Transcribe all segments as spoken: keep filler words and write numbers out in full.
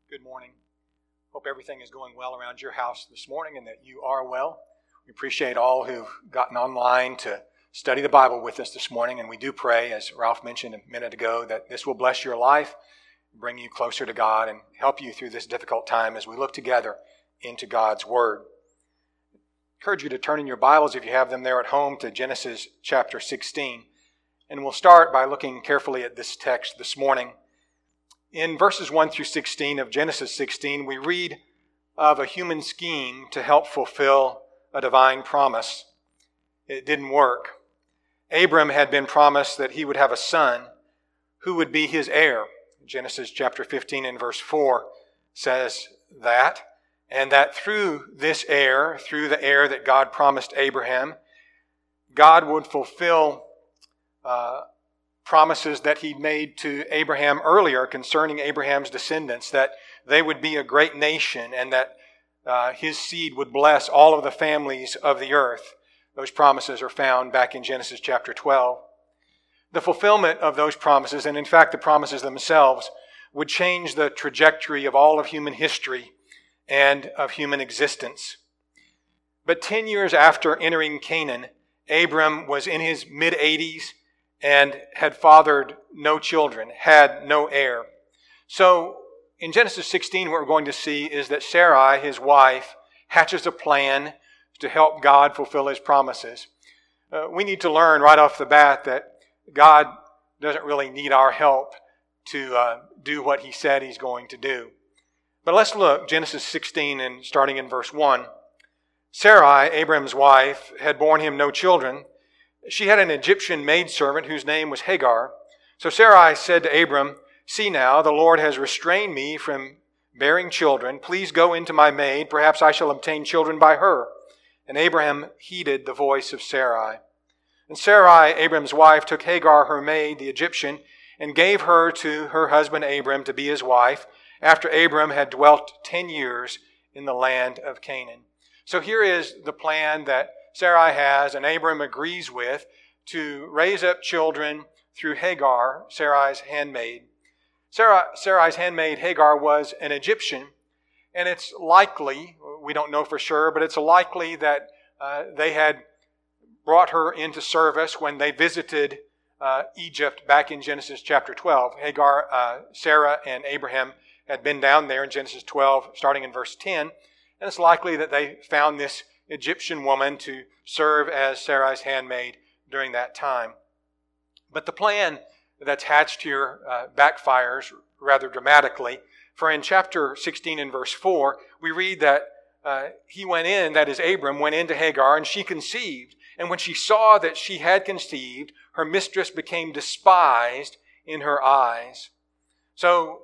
Good morning. Hope everything is going well around your house this morning and that you are well. We appreciate all who've gotten online to study the Bible with us this morning, and we do pray, as Ralph mentioned a minute ago, that this will bless your life, bring you closer to God, and help you through this difficult time as we look together into God's Word. I encourage you to turn in your Bibles, if you have them there at home, to Genesis chapter sixteen. And we'll start by looking carefully at this text this morning. In verses one through sixteen of Genesis sixteen, we read of a human scheme to help fulfill a divine promise. It didn't work. Abram had been promised that he would have a son who would be his heir. Genesis chapter fifteen and verse four says that, and that through this heir, through the heir that God promised Abraham, God would fulfill uh, promises that he made to Abraham earlier concerning Abraham's descendants, that they would be a great nation and that uh, his seed would bless all of the families of the earth. Those promises are found back in Genesis chapter twelve. The fulfillment of those promises, and in fact the promises themselves, would change the trajectory of all of human history and of human existence. But ten years after entering Canaan, Abram was in his mid-eighties and had fathered no children, had no heir. So in Genesis sixteen, what we're going to see is that Sarai, his wife, hatches a plan to help God fulfill his promises. Uh, we need to learn right off the bat that God doesn't really need our help to uh, do what he said he's going to do. But let's look, Genesis sixteen, and starting in verse one. Sarai, Abram's wife, had borne him no children. She had an Egyptian maidservant whose name was Hagar. So Sarai said to Abram, "See now, the Lord has restrained me from bearing children. Please go into my maid. Perhaps I shall obtain children by her." And Abraham heeded the voice of Sarai. And Sarai, Abram's wife, took Hagar, her maid, the Egyptian, and gave her to her husband Abram to be his wife, after Abram had dwelt ten years in the land of Canaan. So here is the plan that Sarai has, and Abram agrees with, to raise up children through Hagar, Sarai's handmaid. Sarah, Sarai's handmaid Hagar was an Egyptian, and it's likely, we don't know for sure, but it's likely that uh, they had brought her into service when they visited uh, Egypt back in Genesis chapter twelve. Hagar, uh, Sarah, and Abraham had been down there in Genesis twelve, starting in verse ten, and it's likely that they found this Egyptian woman to serve as Sarai's handmaid during that time. But the plan that's hatched here uh, backfires rather dramatically. For in chapter sixteen and verse four, we read that uh, he went in, that is Abram, went into Hagar, and she conceived. And when she saw that she had conceived, her mistress became despised in her eyes. So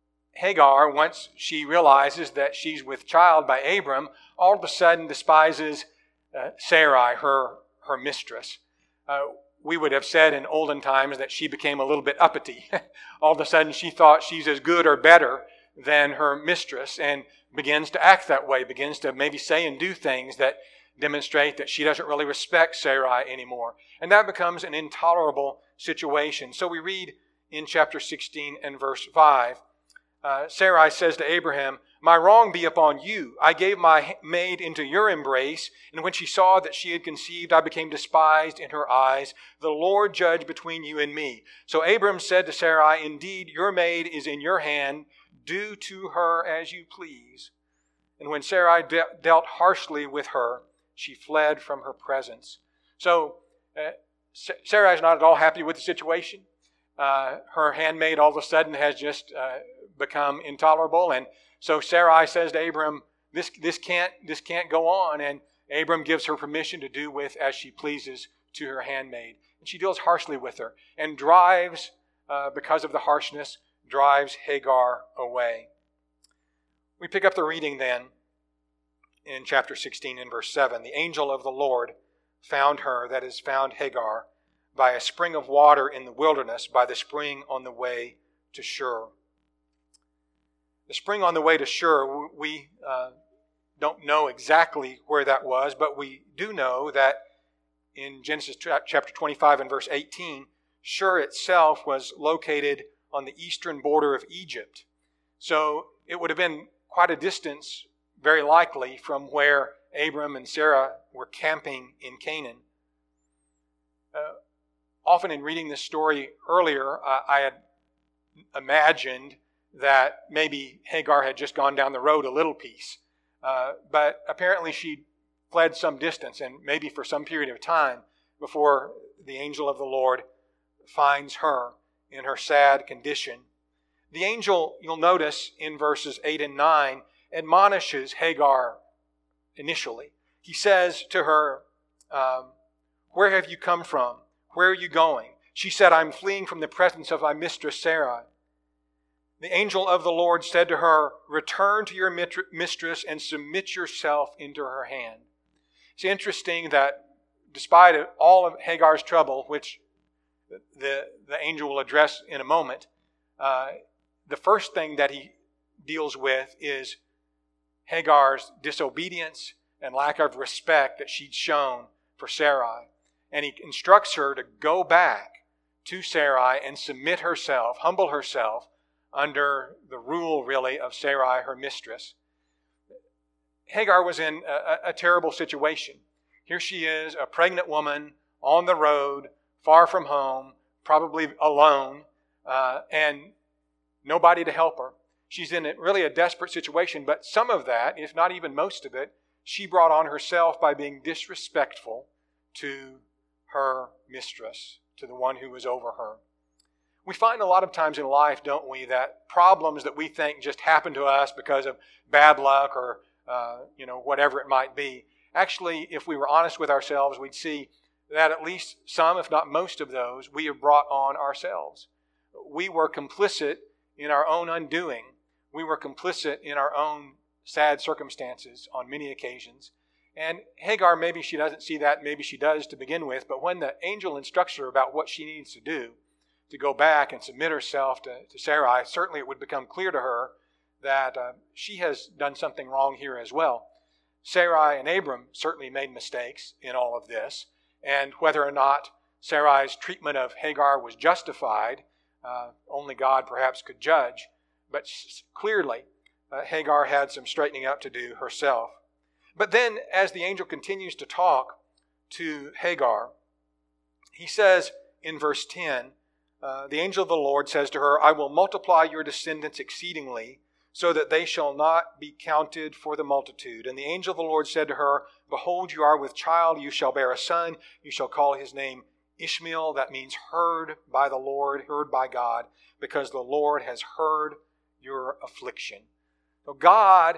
Hagar, once she realizes that she's with child by Abram, all of a sudden despises uh, Sarai, her, her mistress. Uh, we would have said in olden times that she became a little bit uppity. All of a sudden she thought she's as good or better than her mistress and begins to act that way, begins to maybe say and do things that demonstrate that she doesn't really respect Sarai anymore. And that becomes an intolerable situation. So we read in chapter sixteen and verse five, Uh, Sarai says to Abraham, "My wrong be upon you. I gave my maid into your embrace, and when she saw that she had conceived, I became despised in her eyes. The Lord judge between you and me." So Abram said to Sarai, "Indeed, your maid is in your hand. Do to her as you please." And when Sarai de- dealt harshly with her, she fled from her presence. So uh, Sarai is not at all happy with the situation. Uh, her handmaid all of a sudden has just uh, become intolerable, and so Sarai says to Abram, this, this, can't, this can't go on, and Abram gives her permission to do with as she pleases to her handmaid. And she deals harshly with her, and drives, uh, because of the harshness, drives Hagar away. We pick up the reading then in chapter sixteen and verse seven. "The angel of the Lord found her," that is, found Hagar, "by a spring of water in the wilderness, by the spring on the way to Shur." The spring on the way to Shur, we uh, don't know exactly where that was, but we do know that in Genesis chapter twenty-five and verse eighteen, Shur itself was located on the eastern border of Egypt. So it would have been quite a distance, very likely, from where Abram and Sarah were camping in Canaan. Uh, often in reading this story earlier, uh, I had imagined that maybe Hagar had just gone down the road a little piece. Uh, but apparently she fled some distance, and maybe for some period of time, before the angel of the Lord finds her in her sad condition. The angel, you'll notice in verses eight and nine, admonishes Hagar initially. He says to her, um, "Where have you come from? Where are you going?" She said, "I'm fleeing from the presence of my mistress Sarah." The angel of the Lord said to her, "Return to your mistress and submit yourself into her hand." It's interesting that despite all of Hagar's trouble, which the, the angel will address in a moment, uh, the first thing that he deals with is Hagar's disobedience and lack of respect that she'd shown for Sarai. And he instructs her to go back to Sarai and submit herself, humble herself under the rule, really, of Sarai, her mistress. Hagar was in a, a terrible situation. Here she is, a pregnant woman on the road, far from home, probably alone, uh, and nobody to help her. She's in a, really a desperate situation, but some of that, if not even most of it, she brought on herself by being disrespectful to her mistress, to the one who was over her. We find a lot of times in life, don't we, that problems that we think just happen to us because of bad luck or uh, you know whatever it might be. Actually, if we were honest with ourselves, we'd see that at least some, if not most of those, we have brought on ourselves. We were complicit in our own undoing. We were complicit in our own sad circumstances on many occasions. And Hagar, maybe she doesn't see that, maybe she does to begin with, but when the angel instructs her about what she needs to do, to go back and submit herself to, to Sarai, certainly it would become clear to her that uh, she has done something wrong here as well. Sarai and Abram certainly made mistakes in all of this, and whether or not Sarai's treatment of Hagar was justified, uh, only God perhaps could judge. But clearly, uh, Hagar had some straightening up to do herself. But then, as the angel continues to talk to Hagar, he says in verse ten, uh, the angel of the Lord says to her, "I will multiply your descendants exceedingly, so that they shall not be counted for the multitude." And the angel of the Lord said to her, "Behold, you are with child, you shall bear a son, you shall call his name Ishmael." That means heard by the Lord, heard by God, because the Lord has heard your affliction. So God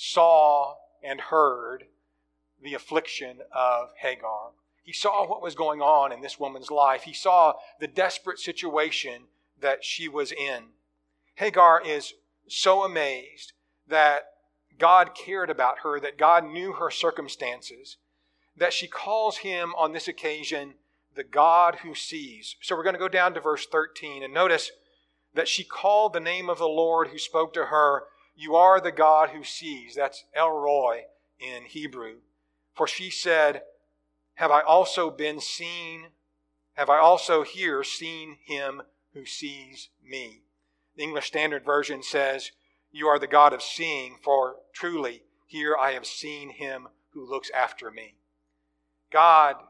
saw and heard the affliction of Hagar. He saw what was going on in this woman's life. He saw the desperate situation that she was in. Hagar is so amazed that God cared about her, that God knew her circumstances, that she calls him on this occasion the God who sees. So we're going to go down to verse thirteen and notice that she called the name of the Lord who spoke to her, "You are the God who sees." That's El Roi in Hebrew. For she said, "Have I also been seen? Have I also here seen him who sees me?" The English Standard Version says, "You are the God of seeing, for truly here I have seen him who looks after me." God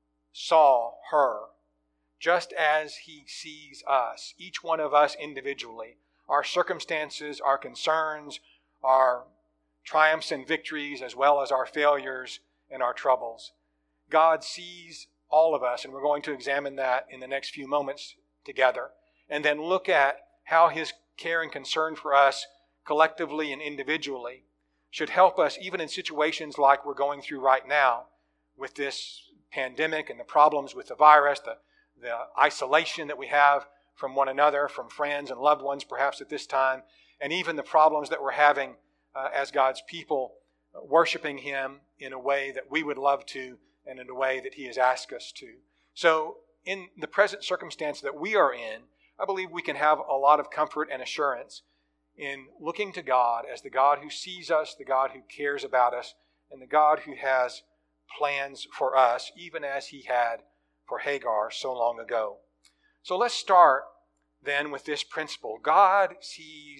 saw her just as he sees us, each one of us individually, our circumstances, our concerns, our triumphs and victories, as well as our failures and our troubles. God sees all of us, and we're going to examine that in the next few moments together, and then look at how his care and concern for us collectively and individually should help us even in situations like we're going through right now with this pandemic and the problems with the virus, the, the isolation that we have from one another, from friends and loved ones perhaps at this time, and even the problems that we're having uh, as God's people uh, worshiping him in a way that we would love to and in a way that he has asked us to. So in the present circumstance that we are in, I believe we can have a lot of comfort and assurance in looking to God as the God who sees us, the God who cares about us, and the God who has plans for us, even as he had for Hagar so long ago. So let's start then with this principle. God sees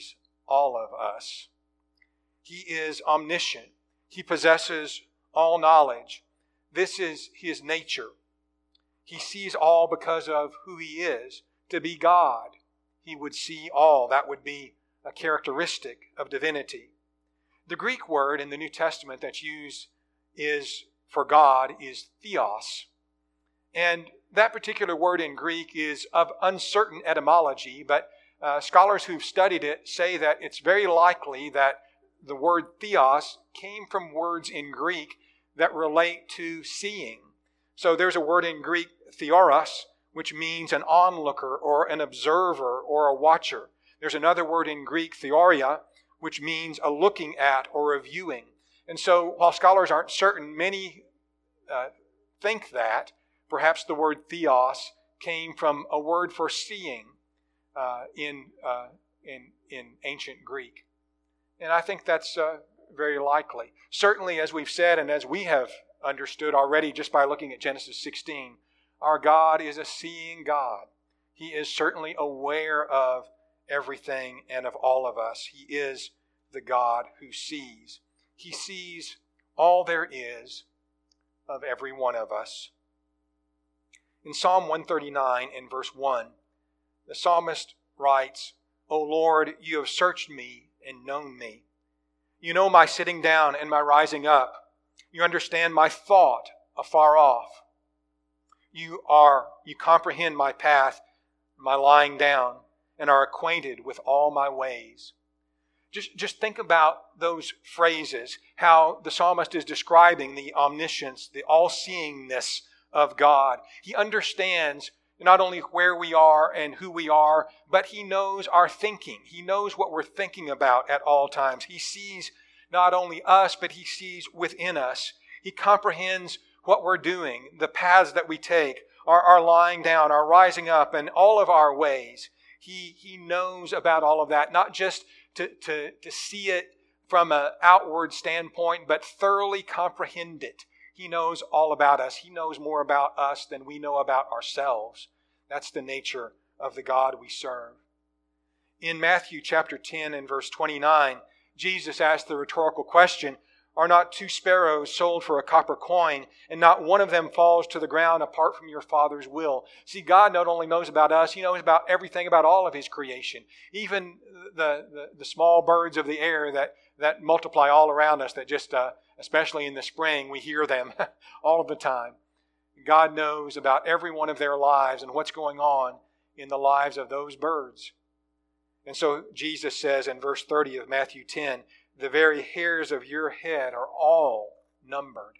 all of us. He is omniscient. He possesses all knowledge. This is his nature. He sees all because of who he is. To be God, he would see all. That would be a characteristic of divinity. The Greek word in the New Testament that's used is for God is theos. And that particular word in Greek is of uncertain etymology, but uh, scholars who've studied it say that it's very likely that the word theos came from words in Greek that relate to seeing. So there's a word in Greek, theoros, which means an onlooker or an observer or a watcher. There's another word in Greek, theoria, which means a looking at or a viewing. And so while scholars aren't certain, many uh, think that perhaps the word theos came from a word for seeing uh, in, uh, in, in ancient Greek. And I think that's uh, very likely. Certainly, as we've said and as we have understood already just by looking at Genesis sixteen, our God is a seeing God. He is certainly aware of everything and of all of us. He is the God who sees. He sees all there is of every one of us. In Psalm one thirty-nine, in verse one, the psalmist writes, "O Lord, you have searched me and known me. You know my sitting down and my rising up. You understand my thought afar off. You are, you comprehend my path, my lying down, and are acquainted with all my ways." Just, just think about those phrases, how the psalmist is describing the omniscience, the all-seeingness of God. He understands not only where we are and who we are, but he knows our thinking. He knows what we're thinking about at all times. He sees not only us, but he sees within us. He comprehends what we're doing, the paths that we take, our, our lying down, our rising up, and all of our ways. He, he knows about all of that, not just to, to, to see it from an outward standpoint, but thoroughly comprehend it. He knows all about us. He knows more about us than we know about ourselves. That's the nature of the God we serve. In Matthew chapter ten and verse twenty-nine, Jesus asked the rhetorical question, "Are not two sparrows sold for a copper coin, and not one of them falls to the ground apart from your Father's will?" See, God not only knows about us, He knows about everything about all of His creation. Even the, the, the small birds of the air that, that multiply all around us, that just, uh, especially in the spring, we hear them all of the time. God knows about every one of their lives and what's going on in the lives of those birds. And so Jesus says in verse thirty of Matthew ten, "The very hairs of your head are all numbered."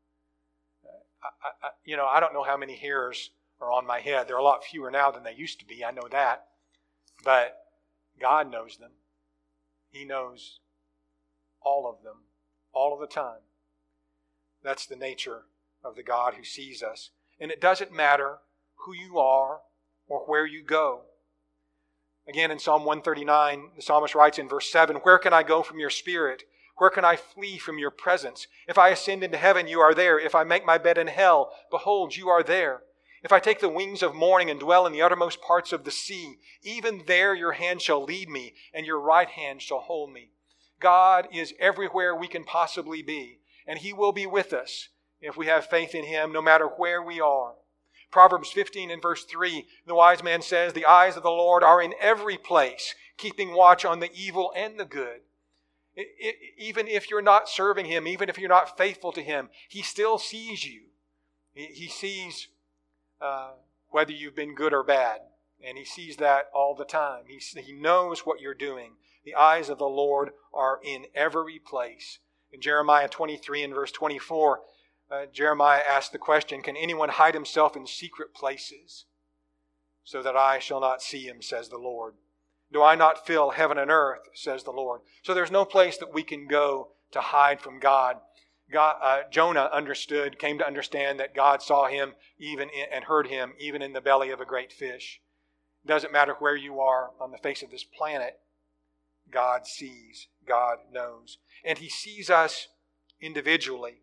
I, I, you know, I don't know how many hairs are on my head. They're a lot fewer now than they used to be. I know that. But God knows them. He knows all of them, all of the time. That's the nature of the God who sees us. And it doesn't matter who you are or where you go. Again, in Psalm one thirty-nine, the psalmist writes in verse seven, "Where can I go from your spirit? Where can I flee from your presence? If I ascend into heaven, you are there. If I make my bed in hell, behold, you are there. If I take the wings of morning and dwell in the uttermost parts of the sea, even there your hand shall lead me, and your right hand shall hold me." God is everywhere we can possibly be, and He will be with us if we have faith in Him, no matter where we are. Proverbs fifteen and verse three, the wise man says, "The eyes of the Lord are in every place, keeping watch on the evil and the good." It, it, even if you're not serving Him, even if you're not faithful to Him, He still sees you. He, he sees uh, whether you've been good or bad, and He sees that all the time. He, he knows what you're doing. The eyes of the Lord are in every place. In Jeremiah twenty-three and verse twenty-four, Uh, Jeremiah asked the question, "Can anyone hide himself in secret places so that I shall not see him, says the Lord? Do I not fill heaven and earth, says the Lord?" So there's no place that we can go to hide from God. God uh, Jonah understood, came to understand that God saw him even in, and heard him even in the belly of a great fish. It doesn't matter where you are on the face of this planet. God sees, God knows. And He sees us individually.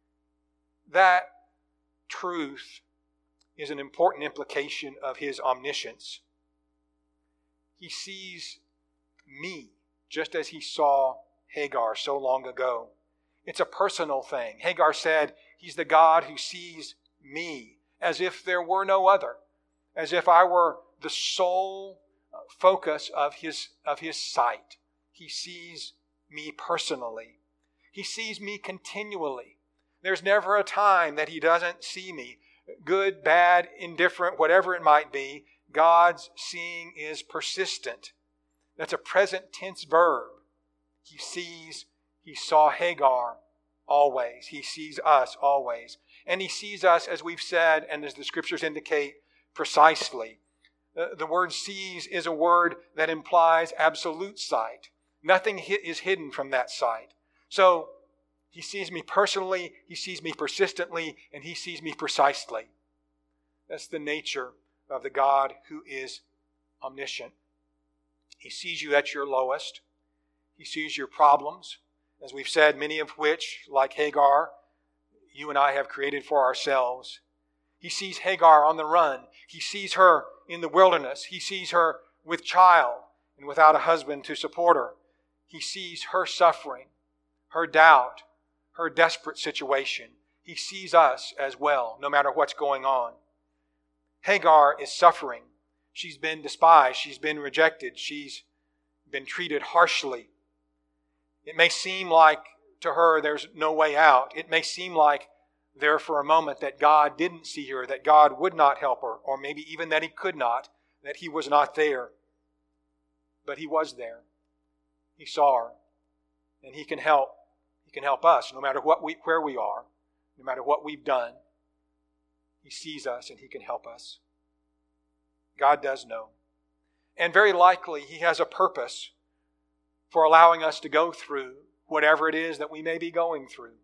That truth is an important implication of His omniscience. He sees me just as he saw Hagar so long ago. It's a personal thing. Hagar said, He's the God who sees me, as if there were no other, as if I were the sole focus of his, of his sight. He sees me personally. He sees me continually. There's never a time that he doesn't see me. Good, bad, indifferent, whatever it might be, God's seeing is persistent. That's a present tense verb. He sees, he saw Hagar always. He sees us always. And he sees us, as we've said, and as the scriptures indicate, precisely. The, the word sees is a word that implies absolute sight. Nothing is hidden from that sight. So, he sees me personally, he sees me persistently, and he sees me precisely. That's the nature of the God who is omniscient. He sees you at your lowest. He sees your problems, as we've said, many of which, like Hagar, you and I have created for ourselves. He sees Hagar on the run. He sees her in the wilderness. He sees her with child and without a husband to support her. He sees her suffering, her doubt, her desperate situation. He sees us as well, no matter what's going on. Hagar is suffering. She's been despised. She's been rejected. She's been treated harshly. It may seem like to her there's no way out. It may seem like there for a moment that God didn't see her, that God would not help her, or maybe even that He could not, that He was not there. But He was there. He saw her. And He can help. He can help us no matter what we, where we are, no matter what we've done. He sees us and He can help us. God does know. And very likely He has a purpose for allowing us to go through whatever it is that we may be going through.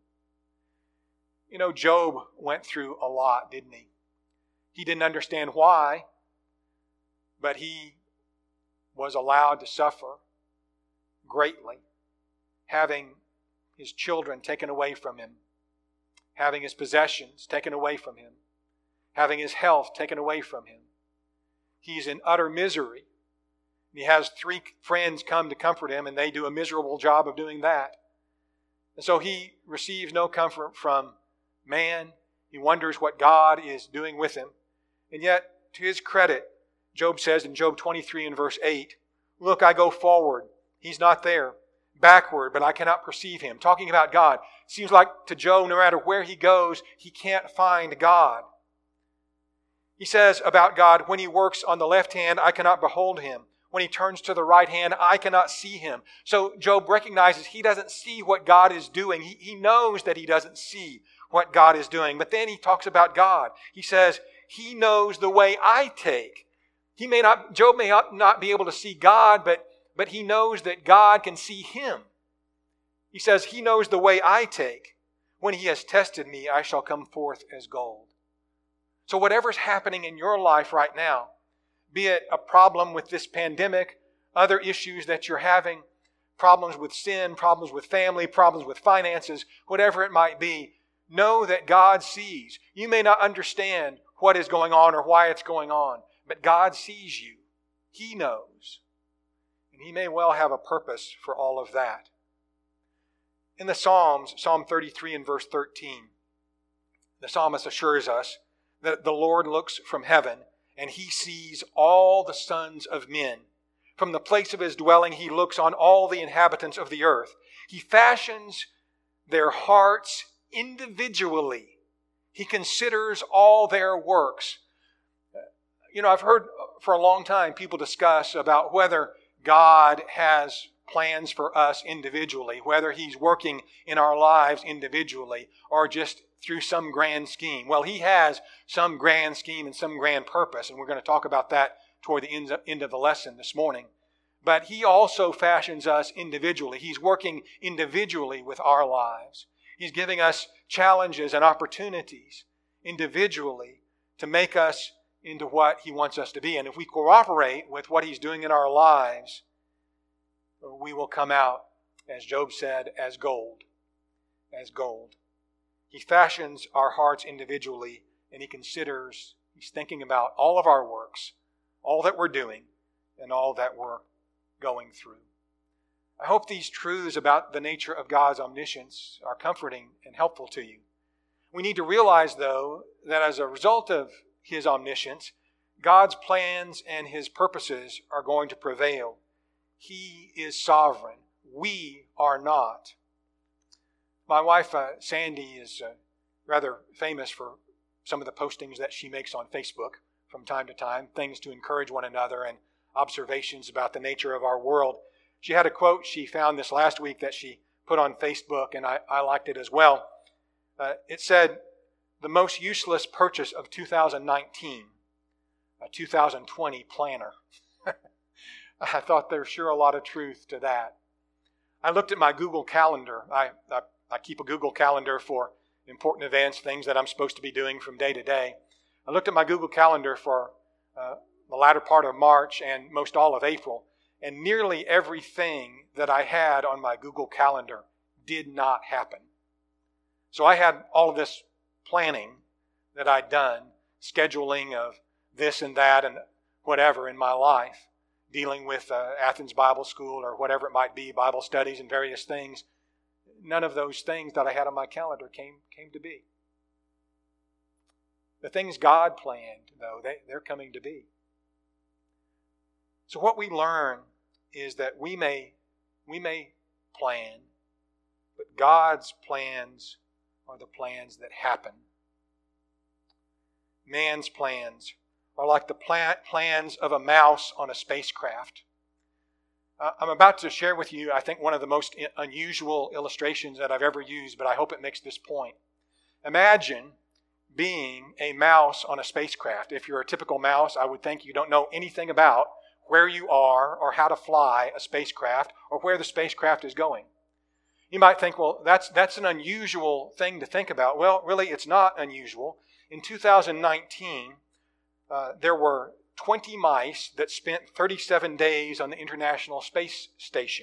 You know, Job went through a lot, didn't he? He didn't understand why, but he was allowed to suffer greatly, having his children taken away from him, having his possessions taken away from him, having his health taken away from him. He's in utter misery. He has three friends come to comfort him, and they do a miserable job of doing that. And so he receives no comfort from man. He wonders what God is doing with him. And yet, to his credit, Job says in Job twenty-three and verse eight, "Look, I go forward. He's not there. Backward, but I cannot perceive him." Talking about God. Seems like to Job, no matter where he goes, he can't find God. He says about God, "When He works on the left hand, I cannot behold Him. When He turns to the right hand, I cannot see Him." So Job recognizes he doesn't see what God is doing. He, he knows that he doesn't see what God is doing. But then he talks about God. He says, He knows the way I take. He may not, Job may not be able to see God, but, but he knows that God can see him. He says, He knows the way I take. When He has tested me, I shall come forth as gold. So whatever's happening in your life right now, be it a problem with this pandemic, other issues that you're having, problems with sin, problems with family, problems with finances, whatever it might be, know that God sees. You may not understand what is going on or why it's going on, but God sees you. He knows. And He may well have a purpose for all of that. In the Psalms, Psalm thirty-three and verse thirteen, the psalmist assures us that the Lord looks from heaven and He sees all the sons of men. From the place of His dwelling, He looks on all the inhabitants of the earth. He fashions their hearts individually. He considers all their works. You know, I've heard for a long time people discuss about whether God has plans for us individually, whether He's working in our lives individually or just through some grand scheme. Well, He has some grand scheme and some grand purpose, and we're going to talk about that toward the end of the lesson this morning. But He also fashions us individually. He's working individually with our lives. He's giving us challenges and opportunities individually to make us into what He wants us to be. And if we cooperate with what He's doing in our lives, we will come out, as Job said, as gold. As gold. He fashions our hearts individually, and He considers, He's thinking about all of our works, all that we're doing, and all that we're going through. I hope these truths about the nature of God's omniscience are comforting and helpful to you. We need to realize, though, that as a result of His omniscience, God's plans and His purposes are going to prevail. He is sovereign. We are not. My wife, uh, Sandy, is uh, rather famous for some of the postings that she makes on Facebook from time to time, things to encourage one another and observations about the nature of our world. She had a quote she found this last week that she put on Facebook, and I, I liked it as well. Uh, it said, "The most useless purchase of two thousand nineteen, a two thousand twenty planner." I thought there's sure a lot of truth to that. I looked at my Google Calendar. I, I, I keep a Google Calendar for important events, things that I'm supposed to be doing from day to day. I looked at my Google Calendar for uh, the latter part of March and most all of April, and nearly everything that I had on my Google Calendar did not happen. So I had all of this planning that I'd done, scheduling of this and that and whatever in my life, dealing with uh, Athens Bible School or whatever it might be, Bible studies and various things. None of those things that I had on my calendar came, came to be. The things God planned, though, they, they're coming to be. So what we learn is that we may, we may plan, but God's plans are the plans that happen. Man's plans are like the pla- plans of a mouse on a spacecraft. Uh, I'm about to share with you, I think, one of the most unusual illustrations that I've ever used, but I hope it makes this point. Imagine being a mouse on a spacecraft. If you're a typical mouse, I would think you don't know anything about where you are or how to fly a spacecraft or where the spacecraft is going. You might think, well, that's that's an unusual thing to think about. Well, really, it's not unusual. In two thousand nineteen, uh, there were twenty mice that spent thirty-seven days on the International Space Station.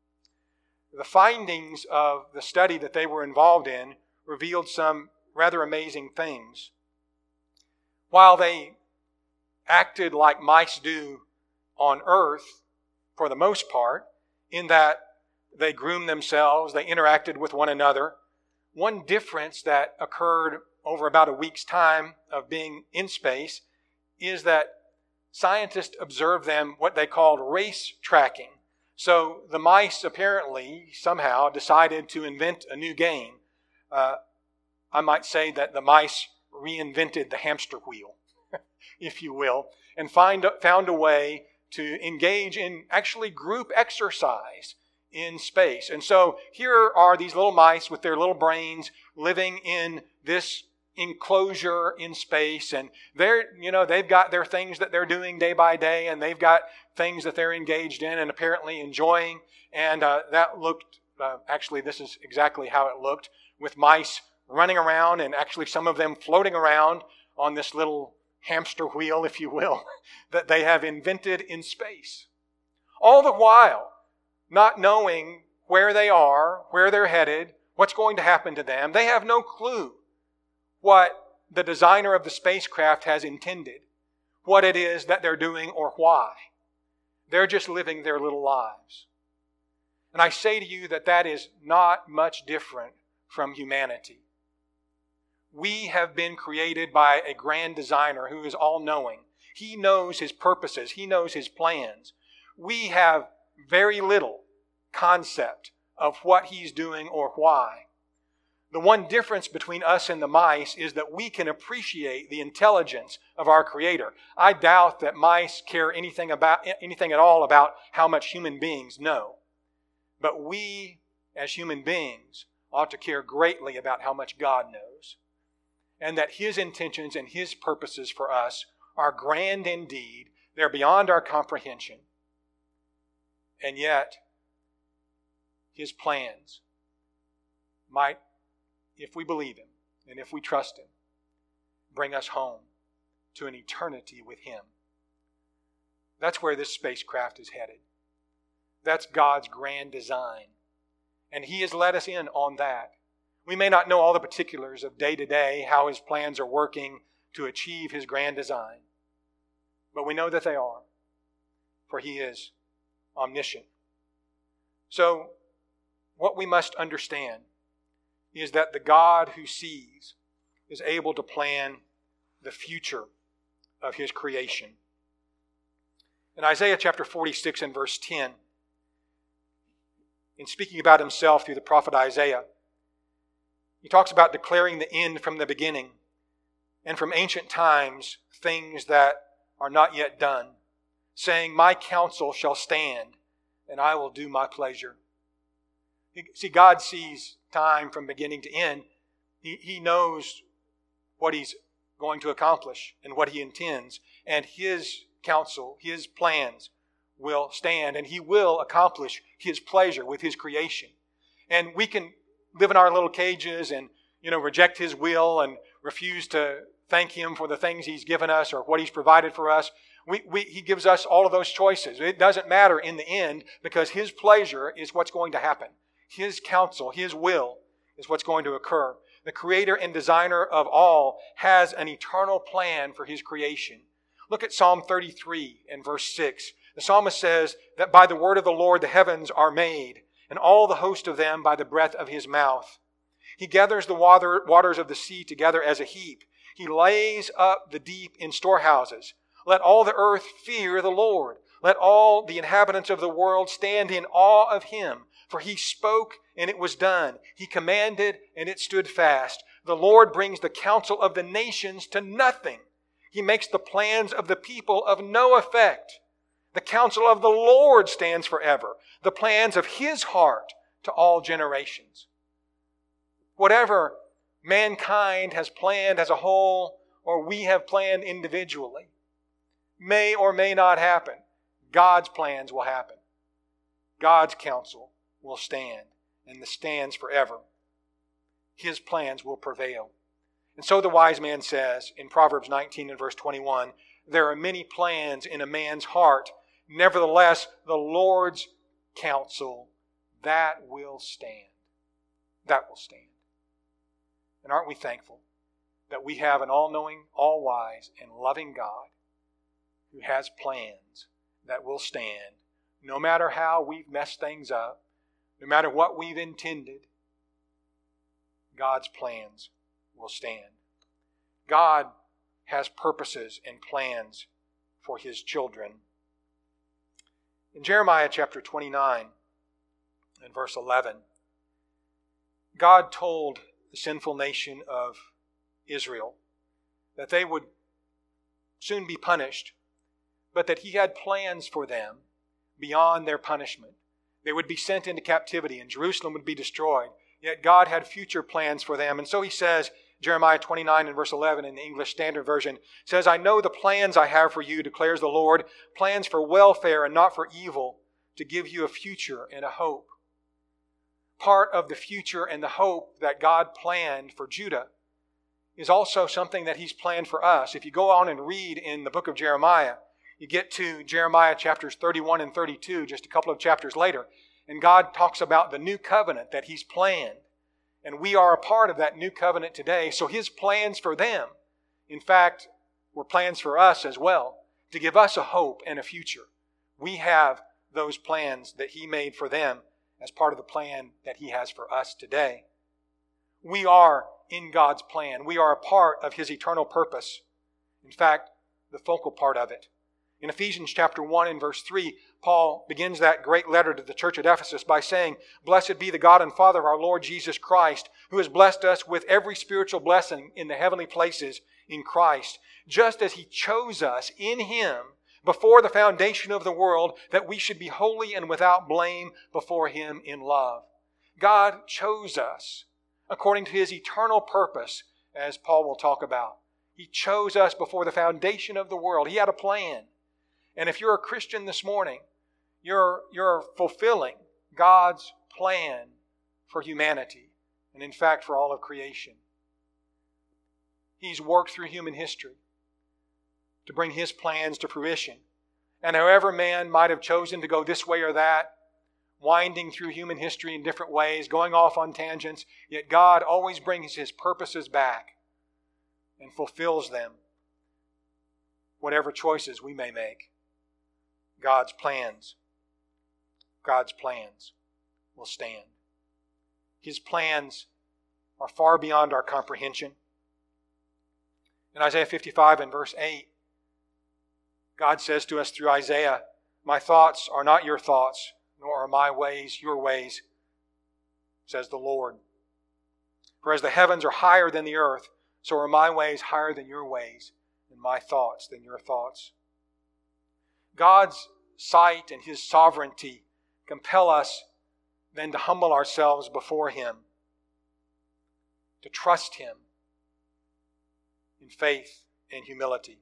The findings of the study that they were involved in revealed some rather amazing things. While they acted like mice do on Earth, for the most part, in that they groomed themselves, they interacted with one another, one difference that occurred over about a week's time of being in space is that scientists observed them what they called race tracking. So the mice apparently somehow decided to invent a new game. Uh, I might say that the mice reinvented the hamster wheel, if you will, and find, found a way to engage in actually group exercise in space. And so here are these little mice with their little brains living in this enclosure in space, and they're, you know, they've got their things that they're doing day by day, and they've got things that they're engaged in and apparently enjoying. And uh, that looked, uh, actually this is exactly how it looked, with mice running around and actually some of them floating around on this little hamster wheel, if you will, that they have invented in space. All the while, not knowing where they are, where they're headed, what's going to happen to them. They have no clue what the designer of the spacecraft has intended, what it is that they're doing or why. They're just living their little lives. And I say to you that that is not much different from humanity. We have been created by a grand designer who is all-knowing. He knows His purposes. He knows His plans. We have very little concept of what He's doing or why. The one difference between us and the mice is that we can appreciate the intelligence of our Creator. I doubt that mice care anything about anything at all about how much human beings know. But we, as human beings, ought to care greatly about how much God knows. And that His intentions and His purposes for us are grand indeed. They're beyond our comprehension. And yet, His plans might, if we believe Him and if we trust Him, bring us home to an eternity with Him. That's where this spacecraft is headed. That's God's grand design. And He has let us in on that. We may not know all the particulars of day to day, how His plans are working to achieve His grand design. But we know that they are, for He is omniscient. So, what we must understand is that the God who sees is able to plan the future of His creation. In Isaiah chapter forty-six and verse ten, in speaking about Himself through the prophet Isaiah, he talks about declaring the end from the beginning, and from ancient times things that are not yet done, saying, "My counsel shall stand, and I will do my pleasure." See, God sees time from beginning to end. He, he knows what He's going to accomplish and what He intends. And His counsel, His plans will stand, and He will accomplish His pleasure with His creation. And we can live in our little cages and, you know, reject His will and refuse to thank Him for the things He's given us or what He's provided for us. We, we, he gives us all of those choices. It doesn't matter in the end because His pleasure is what's going to happen. His counsel, His will is what's going to occur. The creator and designer of all has an eternal plan for His creation. Look at Psalm thirty-three and verse six. The psalmist says that by the word of the Lord the heavens are made, and all the host of them by the breath of His mouth. He gathers the water, waters of the sea together as a heap. He lays up the deep in storehouses. Let all the earth fear the Lord. Let all the inhabitants of the world stand in awe of Him. For He spoke, and it was done. He commanded, and it stood fast. The Lord brings the counsel of the nations to nothing. He makes the plans of the people of no effect. The counsel of the Lord stands forever, the plans of His heart to all generations. Whatever mankind has planned as a whole, or we have planned individually, may or may not happen. God's plans will happen. God's counsel will stand, and the stands forever. His plans will prevail. And so the wise man says in Proverbs nineteen and verse twenty-one, "There are many plans in a man's heart. Nevertheless, the Lord's counsel, that will stand." That will stand. And aren't we thankful that we have an all-knowing, all-wise, and loving God who has plans that will stand, no matter how we've messed things up, no matter what we've intended, God's plans will stand. God has purposes and plans for His children. In Jeremiah chapter twenty-nine and verse eleven, God told the sinful nation of Israel that they would soon be punished, but that He had plans for them beyond their punishment. They would be sent into captivity and Jerusalem would be destroyed. Yet God had future plans for them. And so He says, Jeremiah twenty-nine and verse eleven in the English Standard Version, says, "I know the plans I have for you, declares the Lord, plans for welfare and not for evil, to give you a future and a hope." Part of the future and the hope that God planned for Judah is also something that He's planned for us. If you go on and read in the book of Jeremiah, you get to Jeremiah chapters thirty-one and thirty-two, just a couple of chapters later, and God talks about the new covenant that He's planned. And we are a part of that new covenant today. So His plans for them, in fact, were plans for us as well, to give us a hope and a future. We have those plans that He made for them as part of the plan that He has for us today. We are in God's plan. We are a part of His eternal purpose. In fact, the focal part of it. In Ephesians chapter one and verse three, Paul begins that great letter to the church at Ephesus by saying, "Blessed be the God and Father of our Lord Jesus Christ, who has blessed us with every spiritual blessing in the heavenly places in Christ, just as He chose us in Him before the foundation of the world, that we should be holy and without blame before Him in love." God chose us according to His eternal purpose, as Paul will talk about. He chose us before the foundation of the world. He had a plan. And if you're a Christian this morning, you're, you're fulfilling God's plan for humanity, and in fact for all of creation. He's worked through human history to bring His plans to fruition. And however man might have chosen to go this way or that, winding through human history in different ways, going off on tangents, yet God always brings His purposes back and fulfills them, whatever choices we may make. God's plans. God's plans. will stand. His plans are far beyond our comprehension. In Isaiah fifty-five and verse eight, God says to us through Isaiah, "My thoughts are not your thoughts, nor are my ways your ways, says the Lord. For as the heavens are higher than the earth, so are my ways higher than your ways, and my thoughts than your thoughts." God's sight and His sovereignty compel us then to humble ourselves before Him, to trust Him in faith and humility.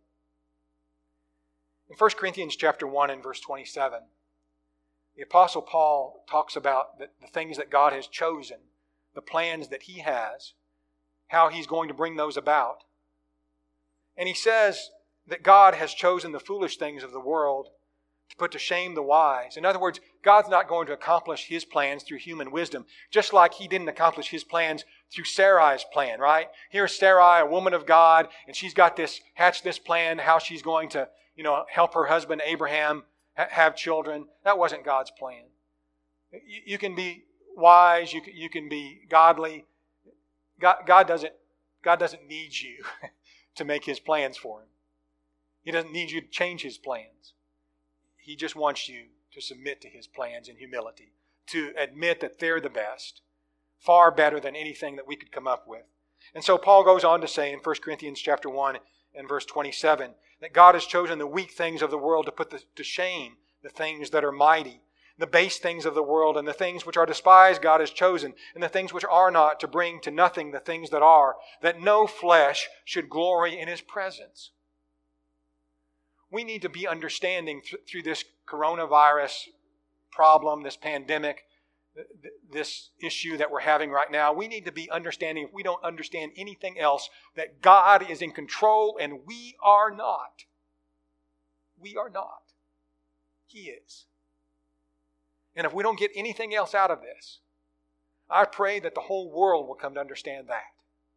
In First Corinthians chapter one and verse twenty-seven, the Apostle Paul talks about the, the things that God has chosen, the plans that He has, how He's going to bring those about. And he says that God has chosen the foolish things of the world to put to shame the wise. In other words, God's not going to accomplish His plans through human wisdom, just like He didn't accomplish His plans through Sarai's plan, right? Here's Sarai, a woman of God, and she's got this, hatched this plan, how she's going to, you know, help her husband Abraham ha- have children. That wasn't God's plan. You, you can be wise, you can, you can be godly. God, God doesn't, God doesn't need you to make His plans for Him. He doesn't need you to change His plans. He just wants you to submit to His plans in humility, to admit that they're the best, far better than anything that we could come up with. And so Paul goes on to say in First Corinthians chapter one and verse twenty-seven that God has chosen the weak things of the world to put the, to shame the things that are mighty. The base things of the world and the things which are despised God has chosen, and the things which are not, to bring to nothing the things that are, that no flesh should glory in His presence. We need to be understanding th- through this coronavirus problem, this pandemic, th- th- this issue that we're having right now. We need to be understanding, if we don't understand anything else, that God is in control and we are not. We are not. He is. And if we don't get anything else out of this, I pray that the whole world will come to understand that.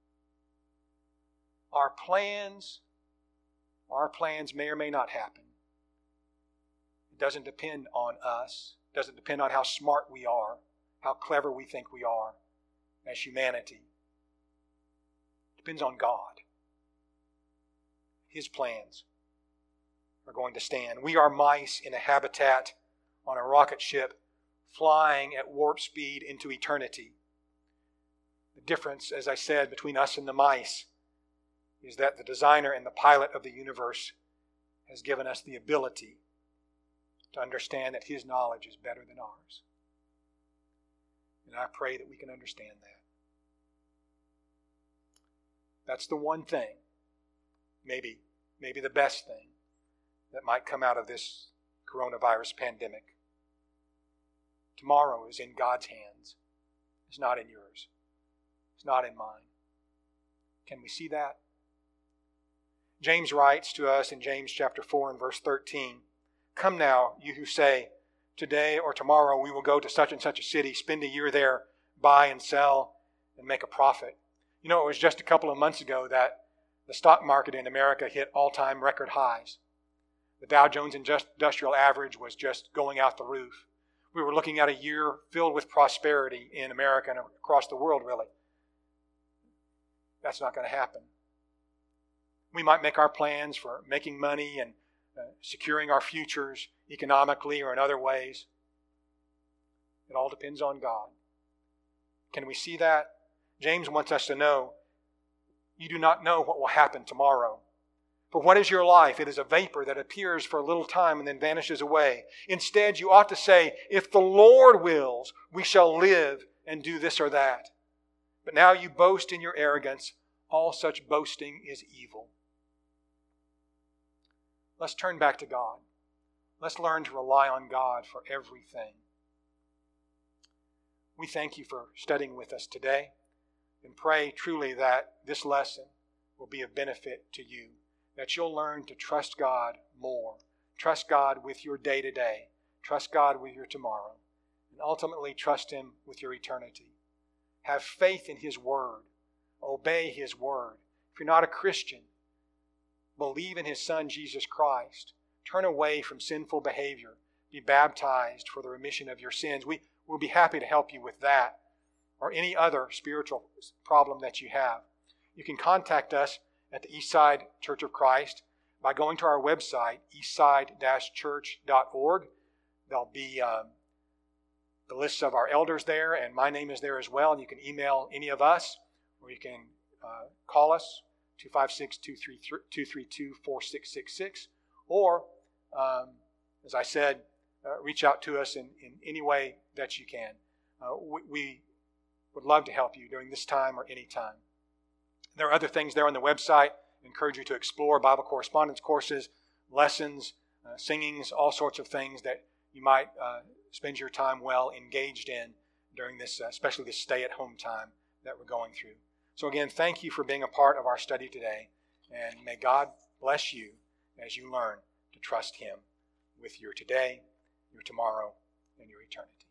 Our plans, our plans may or may not happen. It doesn't depend on us. It doesn't depend on how smart we are, how clever we think we are as humanity. It depends on God. His plans are going to stand. We are mice in a habitat on a rocket ship flying at warp speed into eternity. The difference, as I said, between us and the mice is that the designer and the pilot of the universe has given us the ability to understand that His knowledge is better than ours. And I pray that we can understand that. That's the one thing, maybe, maybe the best thing that might come out of this coronavirus pandemic. Tomorrow is in God's hands. It's not in yours. It's not in mine. Can we see that? James writes to us in James chapter four and verse thirteen, "Come now, you who say, today or tomorrow we will go to such and such a city, spend a year there, buy and sell, and make a profit." You know, it was just a couple of months ago that the stock market in America hit all-time record highs. The Dow Jones Industrial Average was just going out the roof. We were looking at a year filled with prosperity in America and across the world, really. That's not going to happen. We might make our plans for making money and uh, securing our futures economically or in other ways. It all depends on God. Can we see that? James wants us to know, you do not know what will happen tomorrow. For what is your life? It is a vapor that appears for a little time and then vanishes away. Instead, you ought to say, if the Lord wills, we shall live and do this or that. But now you boast in your arrogance. All such boasting is evil. Let's turn back to God. Let's learn to rely on God for everything. We thank you for studying with us today and pray truly that this lesson will be of benefit to you, that you'll learn to trust God more. Trust God with your day-to-day. Trust God with your tomorrow. And ultimately trust Him with your eternity. Have faith in His Word. Obey His Word. If you're not a Christian, believe in His Son, Jesus Christ. Turn away from sinful behavior. Be baptized for the remission of your sins. We, we'll be happy to help you with that or any other spiritual problem that you have. You can contact us at the Eastside Church of Christ by going to our website, eastside dash church dot org. There'll be um, the lists of our elders there, and my name is there as well. And you can email any of us, or you can uh, call us, two five six, two three two, four six six six. Or, um, as I said, uh, reach out to us in, in any way that you can. Uh, we, we would love to help you during this time or any time. There are other things there on the website. I encourage you to explore Bible correspondence courses, lessons, uh, singings, all sorts of things that you might uh, spend your time well engaged in during this, uh, especially this stay-at-home time that we're going through. So again, thank you for being a part of our study today, and may God bless you as you learn to trust Him with your today, your tomorrow, and your eternity.